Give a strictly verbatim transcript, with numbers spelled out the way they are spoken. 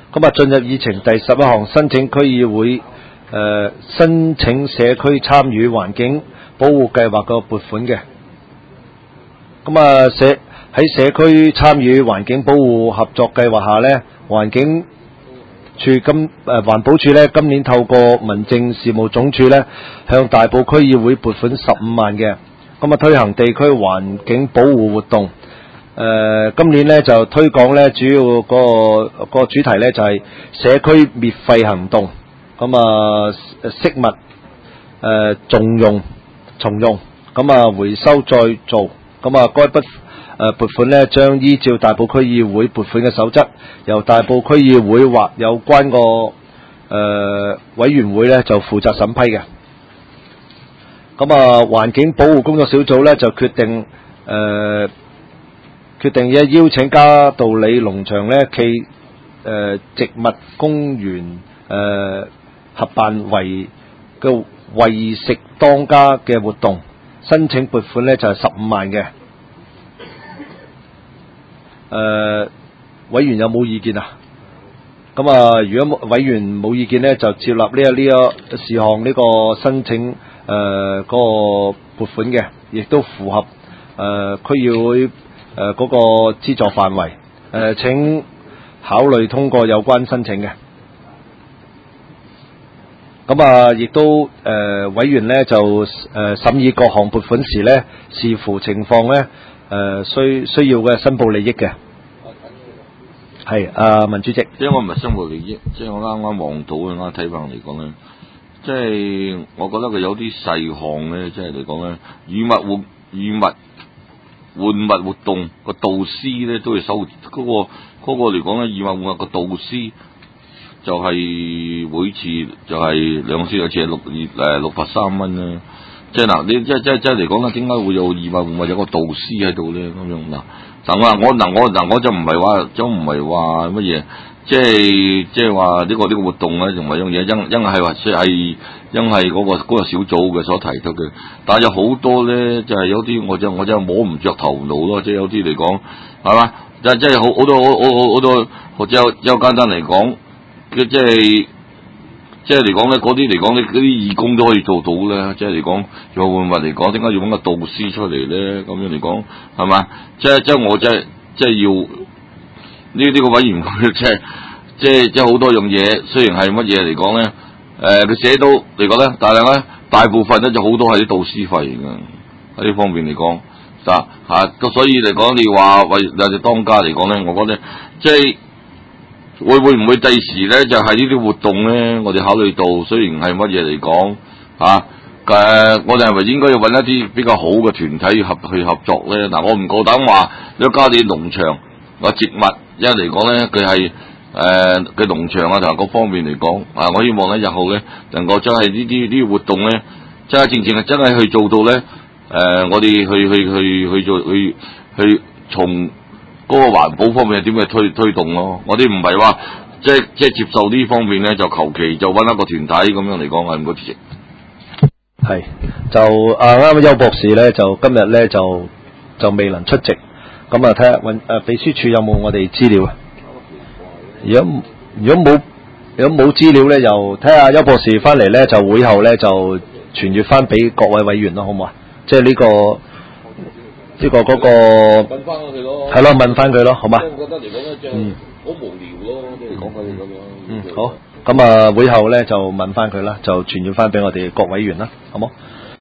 咁啊，進入議程第十一項，申請區議會誒、呃、申請社區參與環境保護計劃個撥款嘅。咁啊，社喺社區參與環境保護合作計劃下呢，環境處今誒環保署呢，今年透過民政事務總署呢，向大埔區議會撥款十五萬嘅。咁啊，推行地區環境保護活動。誒、呃，今年呢就推廣呢，主要嗰、那個、那個主題呢就係、是、社區滅廢行動。咁啊，飾物誒重用重用，咁啊回收再造。咁啊，該筆誒撥款呢將依照大埔區議會撥款嘅守則，由大埔區議會或有關個誒、呃、委員會呢就負責審批嘅。咁啊，環境保護工作小組呢就決定誒。呃決定咧邀請嘉道理農場咧暨誒植物公園誒、呃、合辦為嘅為食當家嘅活動，申請撥款咧就係十五萬嘅。誒、呃，委員有冇意見啊？咁啊，如果委員冇意見咧，就接納呢一呢一事項呢個申請誒嗰、呃那個撥款嘅，亦都符合誒區、呃、議會。誒嗰、呃那個資助範圍，誒、呃、請考慮通過有關申請嘅。咁啊，亦都誒、呃、委員呢就誒、呃、審議各項撥款時呢，視乎情況呢，誒、呃、需需要嘅申報利益嘅。係啊，文主席。 即係我唔係申報利益，即係我啱啱望到嘅，啱睇翻嚟講咧，即係我覺得佢有啲細項咧，即係嚟講咧，與物換與物。換物活動個導師咧都要收嗰、那個嗰、那個嚟講咧，以物換物個導師就係每次就係兩次，好似係六誒六百三蚊啦。即係嗱，你即係即係即係嚟講咧，點解會有以物換物有個導師喺度咧？咁樣嗱，嗱我我嗱我嗱我就唔係話，就唔係話乜嘢，即係即係話呢個呢、這個活動咧，同埋樣嘢，因因係話係。因係嗰、那個嗰、那個小組嘅所提出嘅，但係有好多咧，就係、是、有啲我就我就摸唔着頭腦咯，即係有啲嚟講係嘛，即係即係好好多好好好多，或者有有簡單嚟講，即係即係嚟講咧，嗰啲嚟講咧，嗰啲義工都可以做到咧，即係嚟講，又會唔會嚟講，點解要揾個導師出嚟咧？咁樣嚟講係嘛？即係即係我即係即係要呢呢、這個委員會，即係即係即係好多樣嘢，雖然係乜嘢嚟講咧。誒，佢寫到嚟講咧，但係咧，大部分咧就好多係啲導師費嘅喺呢方面嚟講，嗱吓，咁所以嚟講，你話為有隻當家嚟講咧，我覺得即係會會唔會第時咧就係呢啲活動咧，我哋考慮到雖然係乜嘢嚟講吓，誒，我哋係咪應該要揾一啲比較好嘅團體合去合作咧？嗱，我唔夠膽話你嘉道理農場個植物，因為嚟講咧佢係。誒嘅農場啊，同埋各方面嚟講，啊，我希望咧日後咧能夠真係呢啲呢啲活動咧，真係正正係真係去做到咧，誒、呃，我哋去去去去做去去從嗰個環保方面點去推推動咯。我哋唔係話即係即係接受呢方面咧，就求其就揾一個團體咁樣嚟講啊，唔該主席。 係就啊啱啱邱博士咧，就今日咧就就未能出席，咁啊睇下揾誒秘書處有冇我哋資料啊？如果如果冇如果冇資料咧，又睇下邱博士翻嚟咧，就會後咧就傳閱翻俾各位委員咯，好唔好啊？即係呢個呢個嗰個問翻佢咯， 係咯，問翻佢咯，好嘛？ 我覺得嚟講咧，就好無聊咯，即係講佢哋咁樣。 嗯，好。咁啊，會後咧就問翻佢啦，就傳閱翻俾我哋各委員啦，好冇？